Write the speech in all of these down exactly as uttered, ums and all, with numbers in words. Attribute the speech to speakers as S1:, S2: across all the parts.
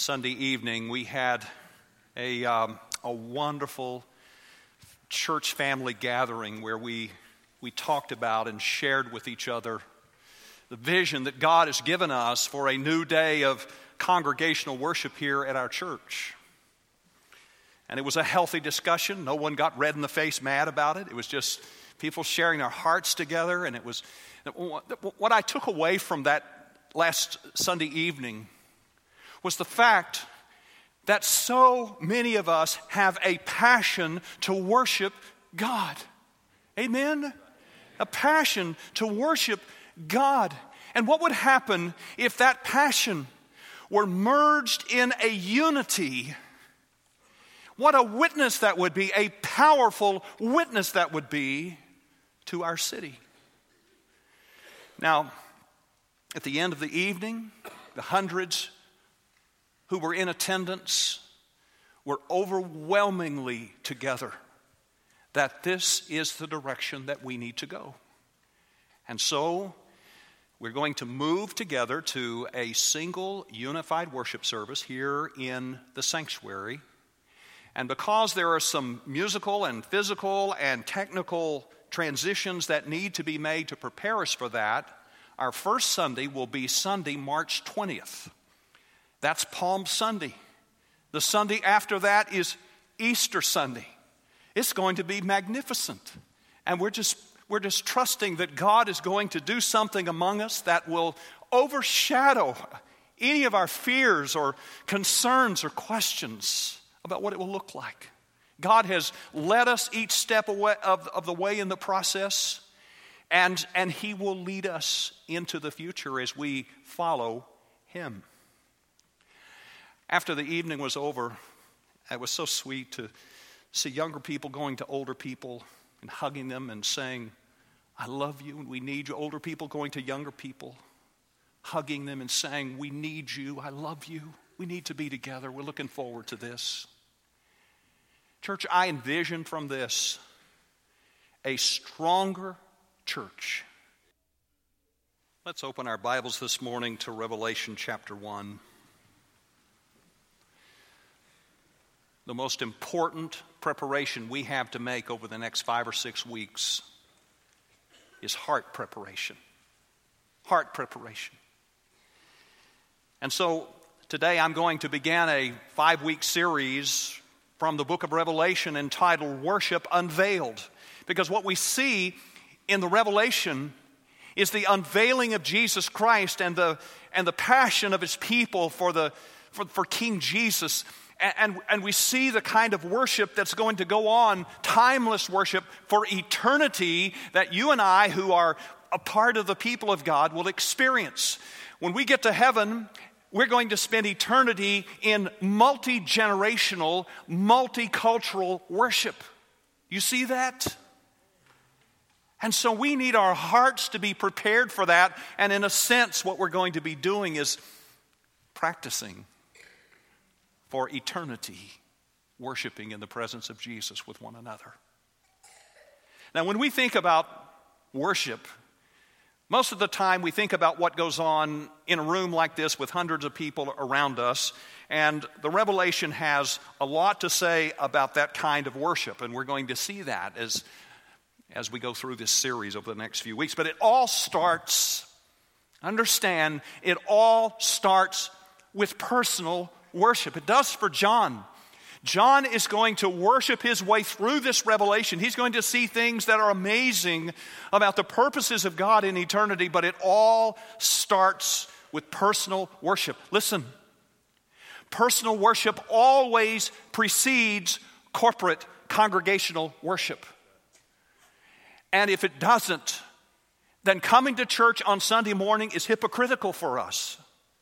S1: Sunday evening, we had a, um, a wonderful church family gathering where we, we talked about and shared with each other the vision that God has given us for a new day of congregational worship here at our church. And it was a healthy discussion. No one got red in the face mad about it. It was just people sharing their hearts together. And it was what I took away from that last Sunday evening was the fact that so many of us have a passion to worship God. Amen? A passion to worship God. And what would happen if that passion were merged in a unity? What a witness that would be, a powerful witness that would be to our city. Now, at the end of the evening, the hundreds who were in attendance were overwhelmingly together that this is the direction that we need to go. And so we're going to move together to a single unified worship service here in the sanctuary. And because there are some musical and physical and technical transitions that need to be made to prepare us for that, our first Sunday will be Sunday, March twentieth. That's Palm Sunday. The Sunday after that is Easter Sunday. It's going to be magnificent. And we're just we're just trusting that God is going to do something among us that will overshadow any of our fears or concerns or questions about what it will look like. God has led us each step away of, of the way in the process, and, and He will lead us into the future as we follow Him. After the evening was over, it was so sweet to see younger people going to older people and hugging them and saying, I love you and we need you. Older people going to younger people, hugging them and saying, we need you, I love you. We need to be together. We're looking forward to this. Church, I envision from this a stronger church. Let's open our Bibles this morning to Revelation chapter one. The most important preparation we have to make over the next five or six weeks is heart preparation. Heart preparation. And so today I'm going to begin a five-week series from the book of Revelation entitled Worship Unveiled. Because what we see in the Revelation is the unveiling of Jesus Christ and the, and the passion of His people for, the, for, for King Jesus. And, and we see the kind of worship that's going to go on, timeless worship for eternity that you and I, who are a part of the people of God, will experience. When we get to heaven, we're going to spend eternity in multi-generational, multicultural worship. You see that? And so we need our hearts to be prepared for that. And in a sense, what we're going to be doing is practicing for eternity, worshiping in the presence of Jesus with one another. Now, when we think about worship, most of the time we think about what goes on in a room like this with hundreds of people around us, and the Revelation has a lot to say about that kind of worship, and we're going to see that as, as we go through this series over the next few weeks. But it all starts, understand, it all starts with personal worship. It does for John. John is going to worship his way through this revelation. He's going to see things that are amazing about the purposes of God in eternity, but it all starts with personal worship. Listen, personal worship always precedes corporate congregational worship. And if it doesn't, then coming to church on Sunday morning is hypocritical for us.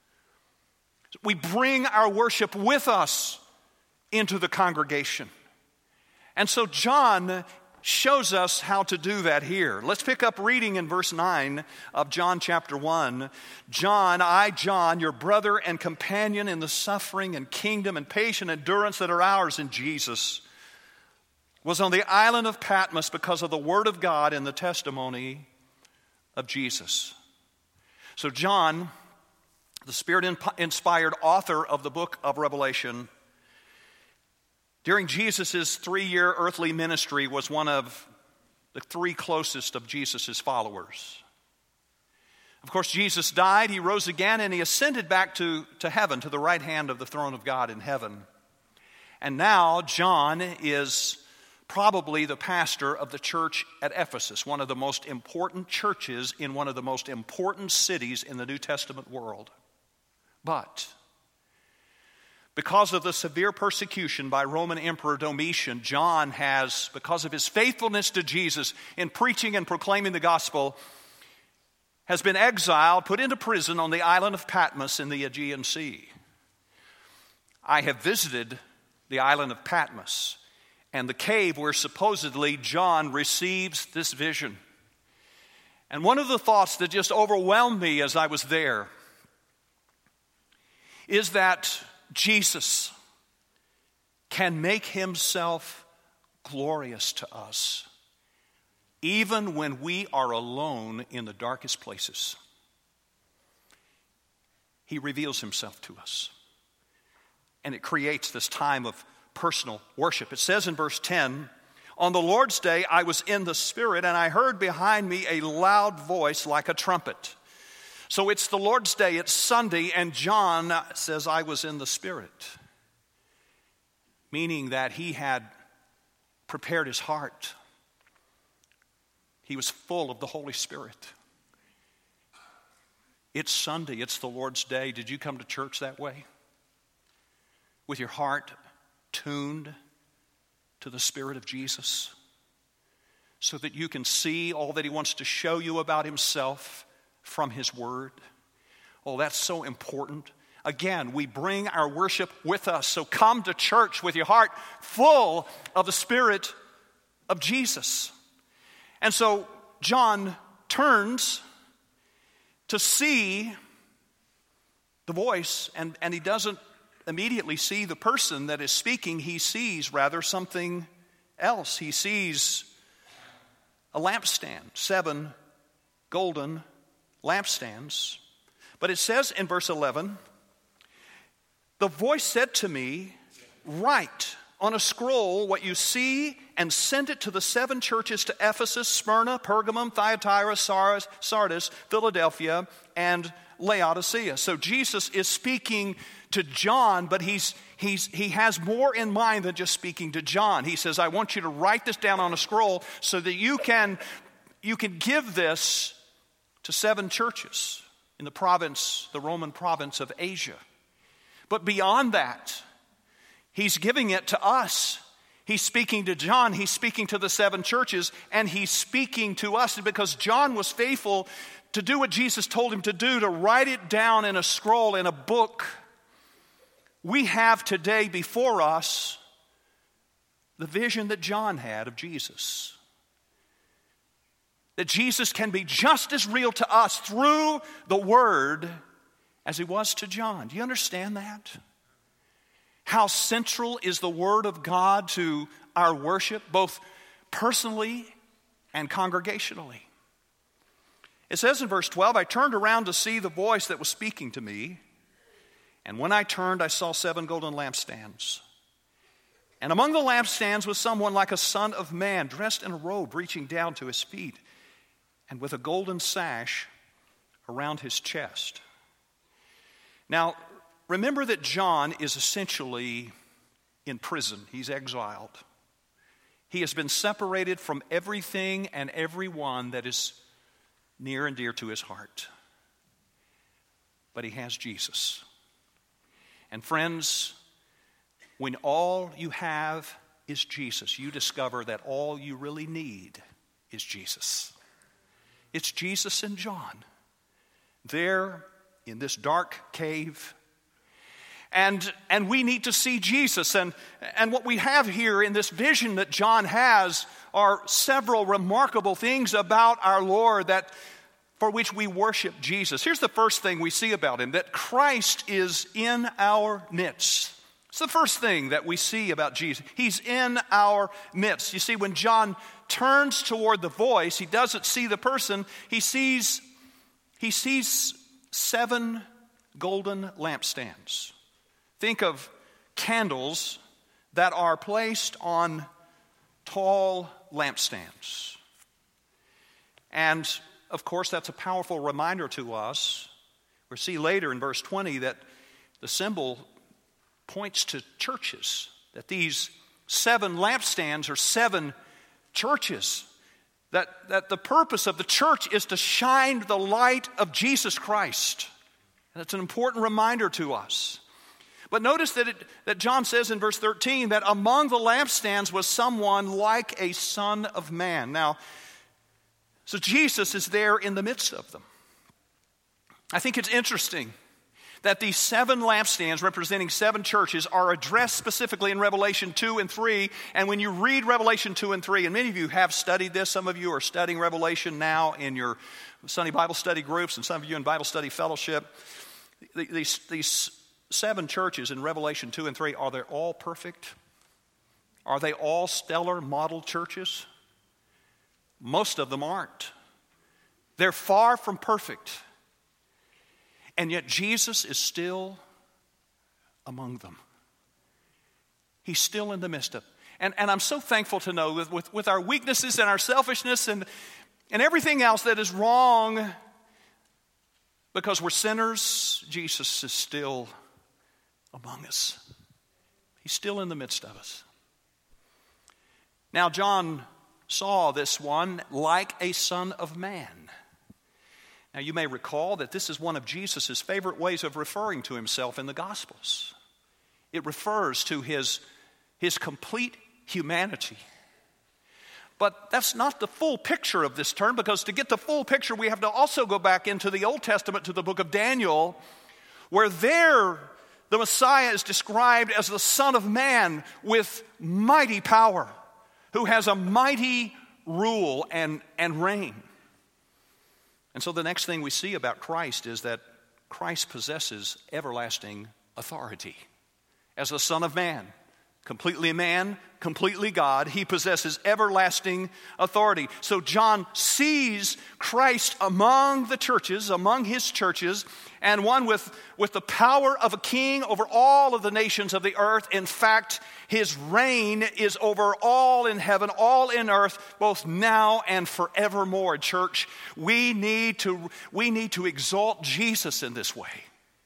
S1: We bring our worship with us into the congregation. And so John shows us how to do that here. Let's pick up reading in verse nine of John chapter one. John, I, John, your brother and companion in the suffering and kingdom and patient endurance that are ours in Jesus, was on the island of Patmos because of the word of God and the testimony of Jesus. So John, the Spirit-inspired author of the book of Revelation, during Jesus' three-year earthly ministry was one of the three closest of Jesus' followers. Of course, Jesus died, he rose again, and he ascended back to, to heaven, to the right hand of the throne of God in heaven. And now John is probably the pastor of the church at Ephesus, one of the most important churches in one of the most important cities in the New Testament world. But because of the severe persecution by Roman Emperor Domitian, John has, because of his faithfulness to Jesus in preaching and proclaiming the gospel, has been exiled, put into prison on the island of Patmos in the Aegean Sea. I have visited the island of Patmos and the cave where supposedly John receives this vision. And one of the thoughts that just overwhelmed me as I was there is that Jesus can make himself glorious to us even when we are alone in the darkest places. He reveals himself to us. And it creates this time of personal worship. It says in verse ten, "On the Lord's day I was in the Spirit, and I heard behind me a loud voice like a trumpet." So it's the Lord's day, it's Sunday, and John says, "I was in the Spirit." Meaning that he had prepared his heart. He was full of the Holy Spirit. It's Sunday, it's the Lord's day. Did you come to church that way? With your heart tuned to the Spirit of Jesus, so that you can see all that he wants to show you about himself from his word? Oh, that's so important. Again, we bring our worship with us. So come to church with your heart full of the Spirit of Jesus. And so John turns to see the voice, and, and he doesn't immediately see the person that is speaking. He sees rather something else. He sees a lampstand, seven golden lampstands. But it says in verse eleven, "The voice said to me, 'Write on a scroll what you see and send it to the seven churches, to Ephesus, Smyrna, Pergamum, Thyatira, Sardis, Philadelphia, and Laodicea.'" So Jesus is speaking to John, but he's, he's, he has more in mind than just speaking to John. He says, "I want you to write this down on a scroll so that you can, you can give this to seven churches in the province, the Roman province of Asia." But beyond that, he's giving it to us. He's speaking to John, he's speaking to the seven churches, and he's speaking to us because John was faithful to do what Jesus told him to do, to write it down in a scroll, in a book. We have today before us the vision that John had of Jesus. That Jesus can be just as real to us through the Word as he was to John. Do you understand that? How central is the Word of God to our worship, both personally and congregationally? It says in verse twelve, "I turned around to see the voice that was speaking to me. And when I turned, I saw seven golden lampstands. And among the lampstands was someone like a son of man, dressed in a robe reaching down to his feet, and with a golden sash around his chest." Now, remember that John is essentially in prison. He's exiled. He has been separated from everything and everyone that is near and dear to his heart. But he has Jesus. And friends, when all you have is Jesus, you discover that all you really need is Jesus. It's Jesus and John there in this dark cave. And, and we need to see Jesus. And, and what we have here in this vision that John has are several remarkable things about our Lord that for which we worship Jesus. Here's the first thing we see about him, that Christ is in our midst. It's the first thing that we see about Jesus. He's in our midst. You see, when John turns toward the voice, he doesn't see the person. He sees, he sees seven golden lampstands. Think of candles that are placed on tall lampstands. And, of course, that's a powerful reminder to us. We'll see later in verse twenty that the symbol points to churches, that these seven lampstands are seven churches, that, that the purpose of the church is to shine the light of Jesus Christ. And it's an important reminder to us. But notice that, it, that John says in verse thirteen that among the lampstands was someone like a son of man. Now, so Jesus is there in the midst of them. I think it's interesting that these seven lampstands representing seven churches are addressed specifically in Revelation two and three. And when you read Revelation two and three, and many of you have studied this, some of you are studying Revelation now in your Sunday Bible study groups, and some of you in Bible study fellowship. These, these seven churches in Revelation two and three, are they all perfect? Are they all stellar model churches? Most of them aren't. They're far from perfect. And yet Jesus is still among them. He's still in the midst of them. And, and I'm so thankful to know that with, with our weaknesses and our selfishness and, and everything else that is wrong, because we're sinners, Jesus is still among us. He's still in the midst of us. Now, John saw this one like a son of man. Now, you may recall that this is one of Jesus' favorite ways of referring to himself in the Gospels. It refers to his, his complete humanity. But that's not the full picture of this term, because to get the full picture, we have to also go back into the Old Testament to the book of Daniel, where there the Messiah is described as the Son of Man with mighty power, who has a mighty rule and, and reign. And so the next thing we see about Christ is that Christ possesses everlasting authority. As the Son of Man, completely man, completely God, he possesses everlasting authority. So John sees Christ among the churches, among his churches, and one with, with the power of a king over all of the nations of the earth. In fact, his reign is over all in heaven, all in earth, both now and forevermore. Church, we need to, we need to exalt Jesus in this way.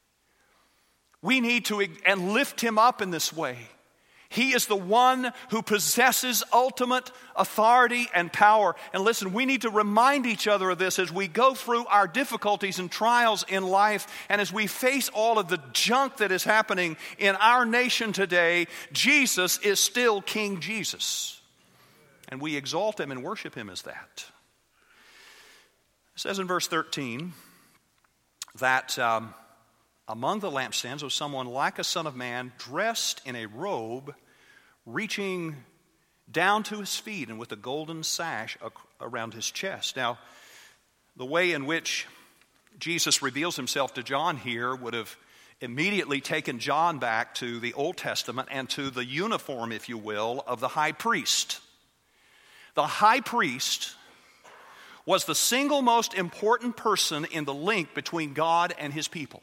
S1: We need to and lift him up in this way. He is the one who possesses ultimate authority and power. And listen, we need to remind each other of this as we go through our difficulties and trials in life, and as we face all of the junk that is happening in our nation today. Jesus is still King Jesus, and we exalt him and worship him as that. It says in verse thirteen that um, among the lampstands was someone like a son of man, dressed in a robe reaching down to his feet and with a golden sash around his chest. Now, the way in which Jesus reveals himself to John here would have immediately taken John back to the Old Testament and to the uniform, if you will, of the high priest. The high priest was the single most important person in the link between God and his people.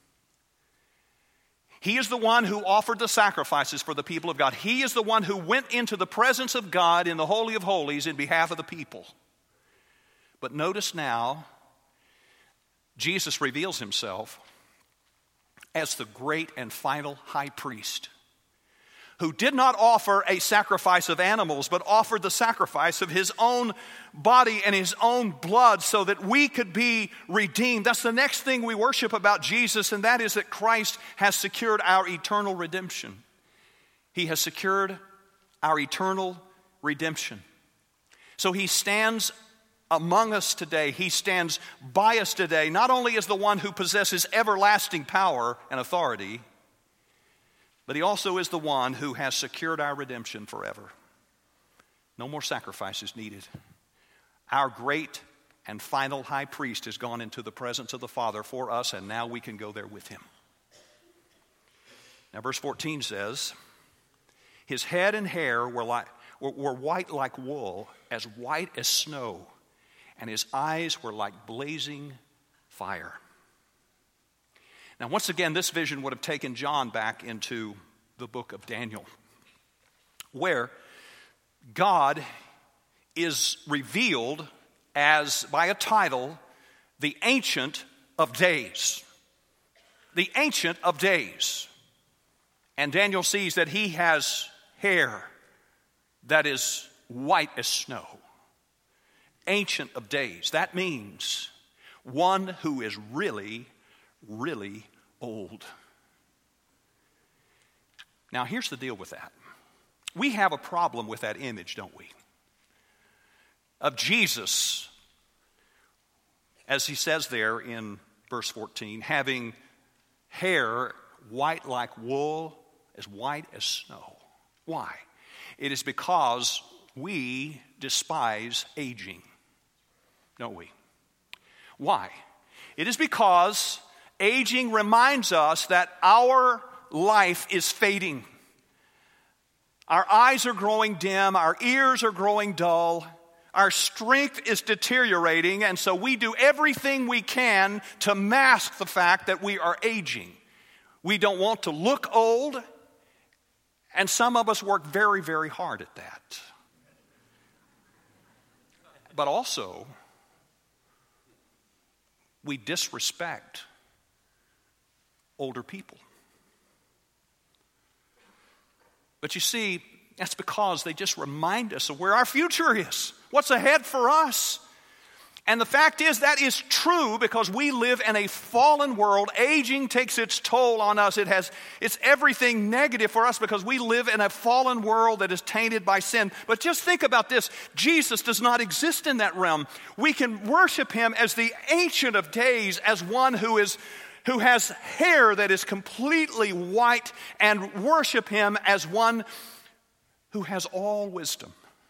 S1: He is the one who offered the sacrifices for the people of God. He is the one who went into the presence of God in the Holy of Holies in behalf of the people. But notice now, Jesus reveals himself as the great and final high priest, who did not offer a sacrifice of animals, but offered the sacrifice of his own body and his own blood so that we could be redeemed. That's the next thing we worship about Jesus, and that is that Christ has secured our eternal redemption. He has secured our eternal redemption. So he stands among us today. He stands by us today, not only as the one who possesses everlasting power and authority, but he also is the one who has secured our redemption forever. No more sacrifices needed. Our great and final high priest has gone into the presence of the Father for us, and now we can go there with him. Now, verse fourteen says, his head and hair were, like, were, were white like wool, as white as snow, and his eyes were like blazing fire. Now, once again, this vision would have taken John back into the book of Daniel, where God is revealed as, by a title, the Ancient of Days. The Ancient of Days. And Daniel sees that he has hair that is white as snow. Ancient of Days. That means one who is really, really old. Now, here's the deal with that. We have a problem with that image, don't we? Of Jesus, as he says there in verse fourteen, having hair white like wool, as white as snow. Why? It is because we despise aging, don't we? Why? It is because aging reminds us that our life is fading. Our eyes are growing dim, our ears are growing dull, our strength is deteriorating, and so we do everything we can to mask the fact that we are aging. We don't want to look old, and some of us work very, very hard at that. But also, we disrespect older people. But you see, that's because they just remind us of where our future is, what's ahead for us. And the fact is, that is true because we live in a fallen world. Aging takes its toll on us. It has, it's everything negative for us because we live in a fallen world that is tainted by sin. But just think about this. Jesus does not exist in that realm. We can worship him as the Ancient of Days, as one who is who has hair that is completely white, and worship him as one who has all wisdom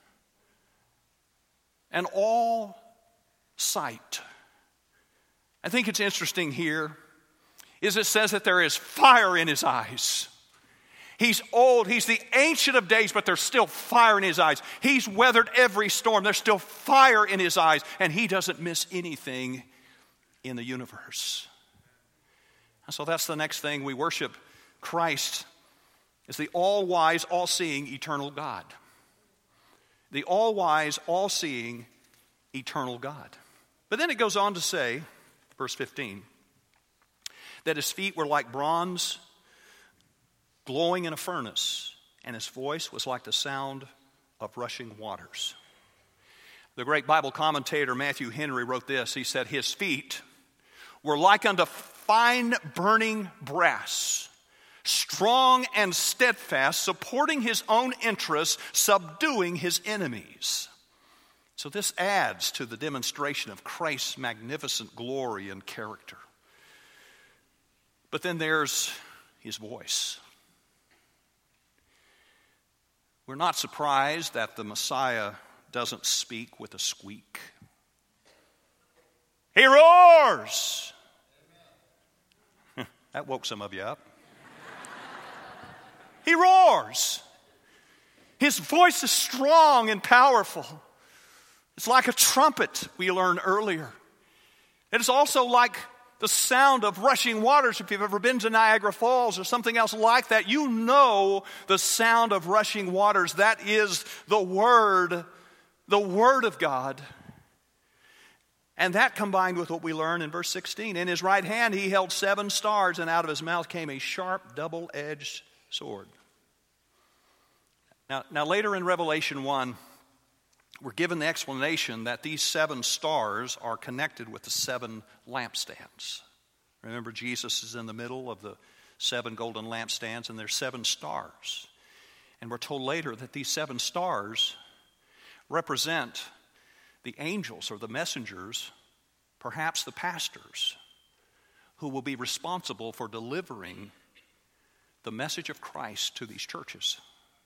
S1: and all sight. I think it's interesting here is it says that there is fire in his eyes. He's old, he's the Ancient of Days, but there's still fire in his eyes. He's weathered every storm. There's still fire in his eyes, and he doesn't miss anything in the universe. So that's the next thing. We worship Christ as the all-wise, all-seeing, eternal God. The all-wise, all-seeing, eternal God. But then it goes on to say, verse fifteen, that his feet were like bronze glowing in a furnace, and his voice was like the sound of rushing waters. The great Bible commentator Matthew Henry wrote this. He said, his feet were like unto fine burning brass, strong and steadfast, supporting his own interests, subduing his enemies. So this adds to the demonstration of Christ's magnificent glory and character. But then there's his voice. We're not surprised that the Messiah doesn't speak with a squeak. He roars! That woke some of you up. He roars. His voice is strong and powerful. It's like a trumpet, we learned earlier. It is also like the sound of rushing waters. If you've ever been to Niagara Falls or something else like that, you know the sound of rushing waters. That is the Word, the Word of God. And that combined with what we learn in verse sixteen. In his right hand he held seven stars, and out of his mouth came a sharp, double-edged sword. Now, now later in Revelation one, we're given the explanation that these seven stars are connected with the seven lampstands. Remember, Jesus is in the middle of the seven golden lampstands, and there's seven stars. And we're told later that these seven stars represent the angels or the messengers, perhaps the pastors, who will be responsible for delivering the message of Christ to these churches.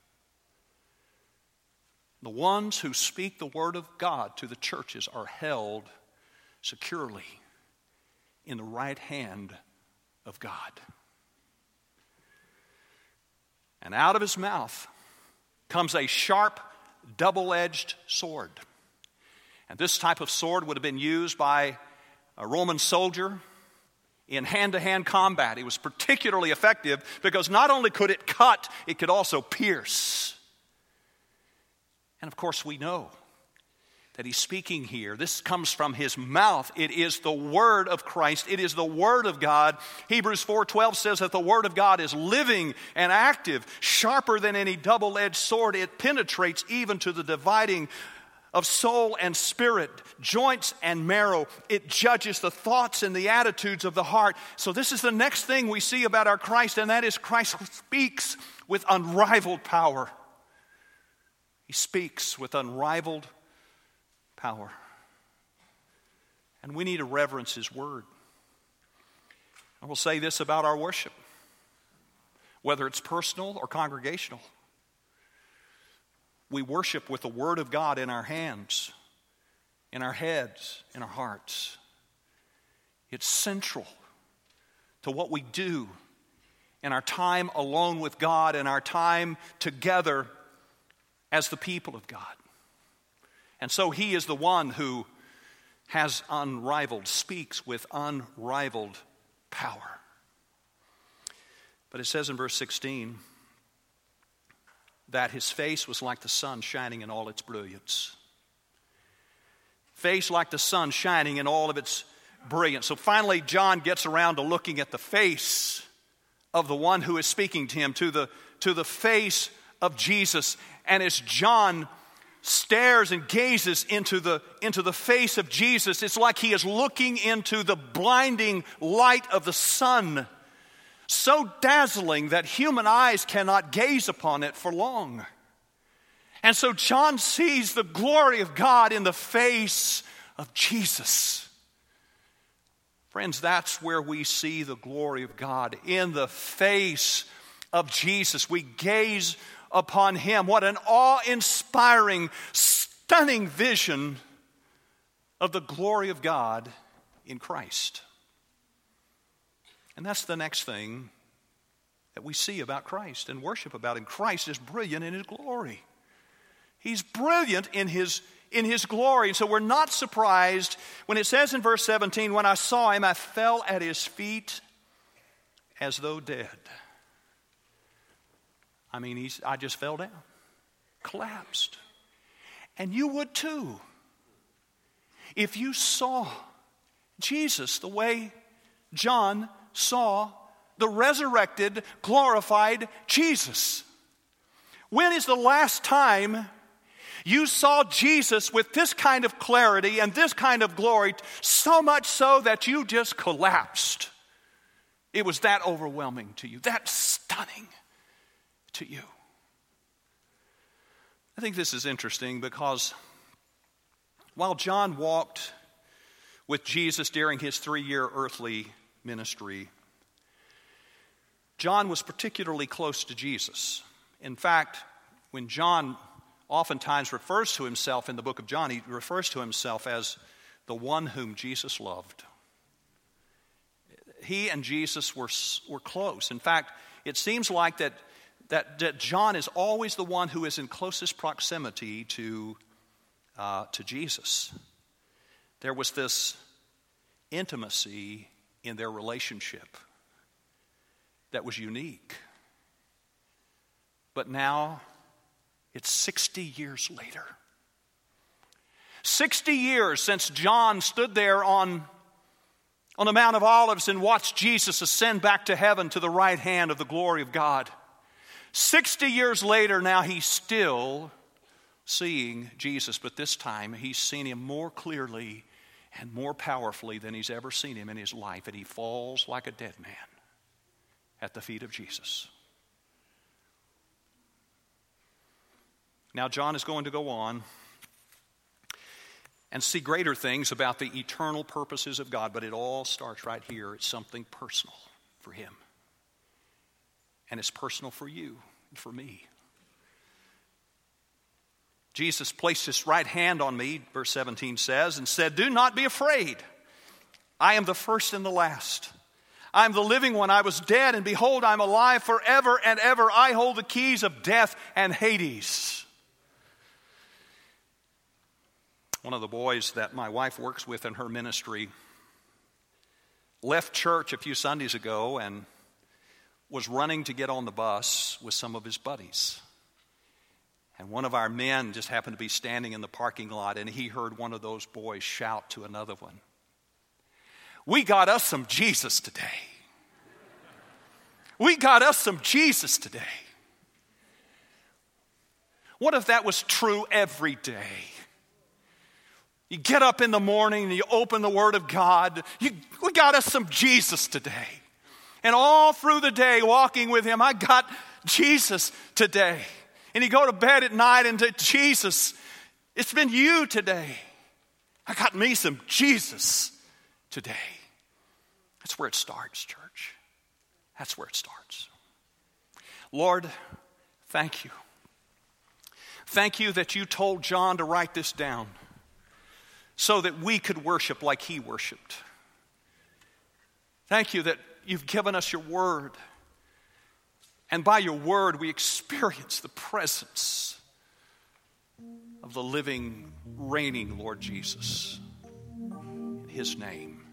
S1: The ones who speak the word of God to the churches are held securely in the right hand of God. And out of his mouth comes a sharp, double-edged sword. And this type of sword would have been used by a Roman soldier in hand-to-hand combat. It was particularly effective because not only could it cut, it could also pierce. And of course we know that he's speaking here. This comes from his mouth. It is the word of Christ. It is the word of God. Hebrews four twelve says that the word of God is living and active, sharper than any double-edged sword. It penetrates even to the dividing of soul and spirit, joints and marrow. It judges the thoughts and the attitudes of the heart. So this is the next thing we see about our Christ, and that is Christ speaks with unrivaled power. He speaks with unrivaled power. And we need to reverence his word. I will say this about our worship, whether it's personal or congregational. We worship with the word of God in our hands, in our heads, in our hearts. It's central to what we do in our time alone with God and our time together as the people of God. And so he is the one who has unrivaled, speaks with unrivaled power. But it says in verse sixteen that his face was like the sun shining in all its brilliance. Face like the sun shining in all of its brilliance. So finally John gets around to looking at the face of the one who is speaking to him, to the, to the face of Jesus. And as John stares and gazes into the, into the face of Jesus, it's like he is looking into the blinding light of the sun, so dazzling that human eyes cannot gaze upon it for long. And so John sees the glory of God in the face of Jesus. Friends, that's where we see the glory of God, in the face of Jesus. We gaze upon him. What an awe-inspiring, stunning vision of the glory of God in Christ. And that's the next thing that we see about Christ and worship about him. Christ is brilliant in his glory. He's brilliant in his, in his glory. And so we're not surprised when it says in verse seventeen, when I saw him, I fell at his feet as though dead. I mean, he's, I just fell down, collapsed. And you would too. If you saw Jesus the way John saw the resurrected, glorified Jesus. When is the last time you saw Jesus with this kind of clarity and this kind of glory, so much so that you just collapsed? It was that overwhelming to you, that stunning to you. I think this is interesting because while John walked with Jesus during his three-year earthly ministry, John was particularly close to Jesus. In fact, when John oftentimes refers to himself in the book of John, he refers to himself as the one whom Jesus loved. He and Jesus were, were close. In fact, it seems like that, that, that John is always the one who is in closest proximity to, uh, to Jesus. There was this intimacy in their relationship that was unique. But now it's sixty years later. sixty years since John stood there on, on the Mount of Olives and watched Jesus ascend back to heaven to the right hand of the glory of God. sixty years later, now he's still seeing Jesus, but this time he's seen him more clearly and more powerfully than he's ever seen him in his life, and he falls like a dead man at the feet of Jesus. Now John is going to go on and see greater things about the eternal purposes of God, but it all starts right here. It's something personal for him. And it's personal for you and for me. Jesus placed his right hand on me, verse seventeen says, and said, "Do not be afraid. I am the first and the last. I am the living one. I was dead, and behold, I am alive forever and ever. I hold the keys of death and Hades." One of the boys that my wife works with in her ministry left church a few Sundays ago and was running to get on the bus with some of his buddies. And one of our men just happened to be standing in the parking lot, and he heard one of those boys shout to another one, "We got us some Jesus today. We got us some Jesus today." What if that was true every day? You get up in the morning and you open the Word of God. You, we got us some Jesus today. And all through the day, walking with Him, I got Jesus today. And you go to bed at night and say, "Jesus, it's been you today. I got me some Jesus today." That's where it starts, church. That's where it starts. Lord, thank you. Thank you that you told John to write this down so that we could worship like he worshiped. Thank you that you've given us your word. And by your word, we experience the presence of the living, reigning Lord Jesus. In his name.